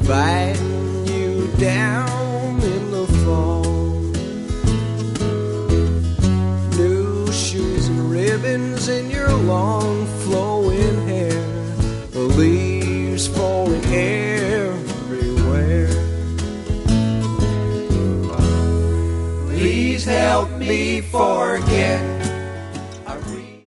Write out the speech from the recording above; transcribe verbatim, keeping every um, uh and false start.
inviting you down in the fall. New shoes and ribbons in your long flowing hair, the leaves falling everywhere. Please help me forget